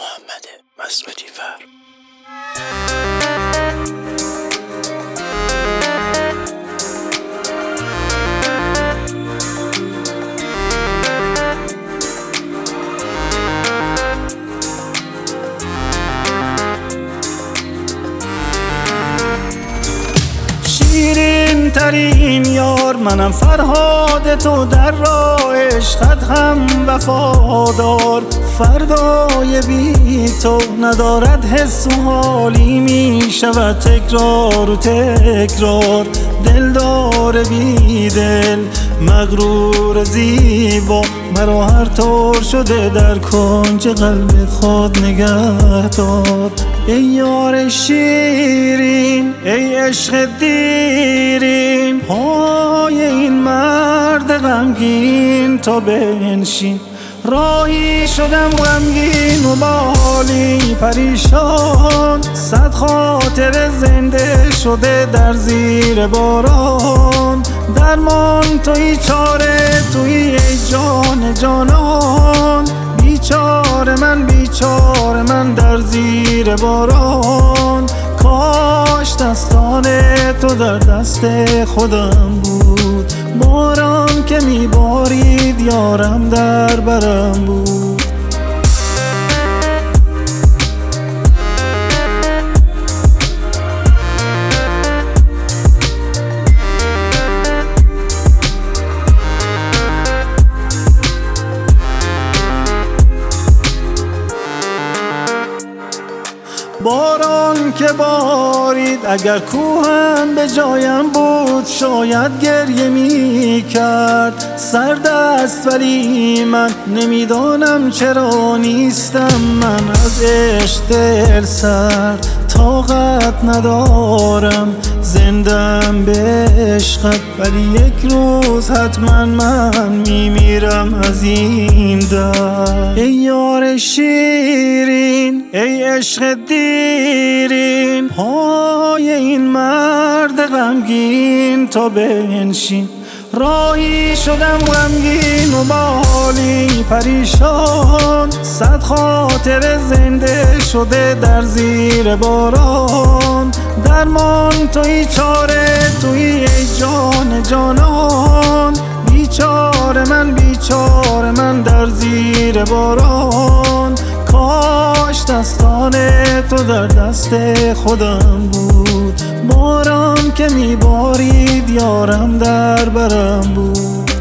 محمد مسعودی فر. شیرین ترین یار منم، فرهاد تو در راه عشقت هم وفادار. فردای بی تو ندارد حس و حالی، می شود تکرار و تکرار. دلدار بی دل مغرور زیبا، مرا هر طور شده در کنج قلب خود نگه دار. ای یار شیرین، ای عشق دیرین، پای این مرد غمگین تا بنشین. راهی شدم غمگین و با حالی پریشان، صد خاطر زنده شده در زیر باران. درمان تویی، چاره تویی، ای جان جانان. بیچاره من، بیچاره من در زیر باران. کاش دستان تو در دست خودم بود، باران که میبارید یارم در برم بود. باران که بارید، اگر کوهم به جایم بود شاید گریه می کرد. سرد است ولی من نمیدانم چرا نیستم من از عشق دل سرد. طاقت ندارم زندم به عشقت، ولی یک روز حتما من میمیرم از این درد. ای یار شیرین، ای عشق دیرین، پای این مرد غمگین تا بنشین. راهی شدم غمگین و با حالی پریشان، صد خاطر زنده شده در زیر باران. درمان تویی، چاره تویی، ای جان جانان. بیچاره من، بیچاره من در زیر باران. کاش دستان تو در دست خودم بود، باران که میبارید یارم در برم بود.